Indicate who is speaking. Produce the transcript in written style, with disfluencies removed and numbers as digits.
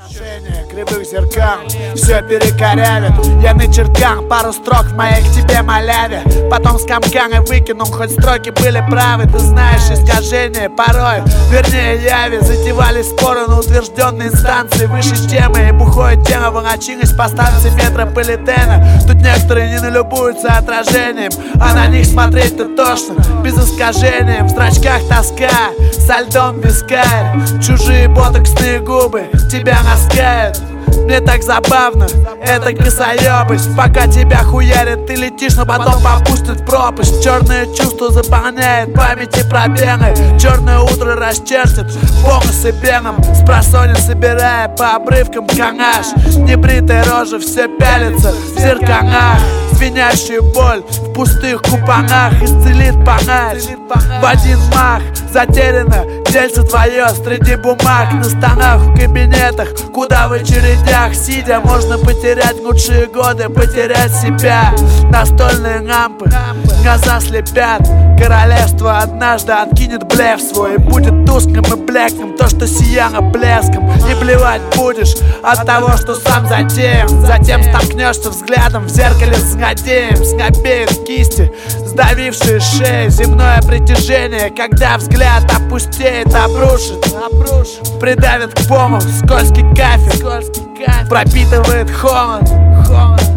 Speaker 1: Кривых зеркал все перекорявит. Я начеркал пару строк в моей к тебе маляве. Потом скомкал и выкинул, хоть строки были правы. Ты знаешь, искажения порой, вернее яви, затевали споры на утвержденной инстанции. Выше темы и бухой тема волочилась по станции метрополитена. Тут некоторые не налюбуются отражением, а на них смотреть-то тошно, без искажения. В зрачках тоска, со льдом вискарь. Чужие ботоксные губы тебя ласкают. Мне так забавно, это косоебость. Пока тебя хуярят, ты летишь, но потом попустит в пропасть. Черное чувство заполняет памяти пробелы. Черное утро расчертит полосы белым, спросонья собирая по обрывкам канаш. Небритая рожа все пялится в зеркалах. Звенящую боль в пустых купонах исцелит панарь в один мах. Затеряно дельце твое среди бумаг, на столах, в кабинетах, куда в очередях сидя можно потерять лучшие годы, потерять себя. Настольные лампы глаза слепят. Королевство однажды откинет блеф свой и будет тусклым и блеклым то, что сияло блеском. Не плевать будешь от того, что сам затеял. Затем столкнешься взглядом в зеркале с злодеем. Скопеют кисти, сдавившие шею, земное притяжение, когда взгляд опустеет, обрушит, придавит к полу скользкий кафель, пропитывает холод.